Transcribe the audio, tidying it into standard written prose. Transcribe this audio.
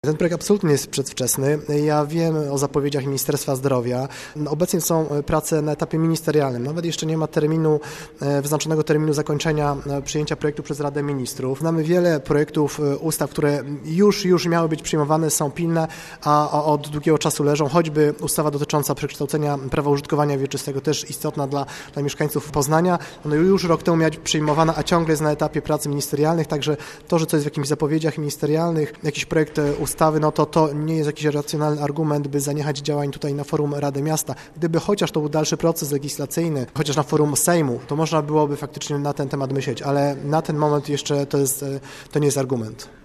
Ten projekt absolutnie jest przedwczesny. Ja wiem o zapowiedziach Ministerstwa Zdrowia. Obecnie są prace na etapie ministerialnym. Nawet jeszcze nie ma wyznaczonego terminu zakończenia przyjęcia projektu przez Radę Ministrów. Mamy wiele projektów ustaw, które już miały być przyjmowane, są pilne, a od długiego czasu leżą. Choćby ustawa dotycząca przekształcenia prawa użytkowania wieczystego, też istotna dla mieszkańców Poznania. Ona już rok temu miała być przyjmowana, a ciągle jest na etapie prac ministerialnych, także to, że coś jest w jakimiś zapowiedziach ministerialnych, jakiś projekt ustawy, no to nie jest jakiś racjonalny argument, by zaniechać działań tutaj na forum Rady Miasta. Gdyby chociaż to był dalszy proces legislacyjny, chociaż na forum Sejmu, to można byłoby faktycznie na ten temat myśleć, ale na ten moment jeszcze to nie jest argument.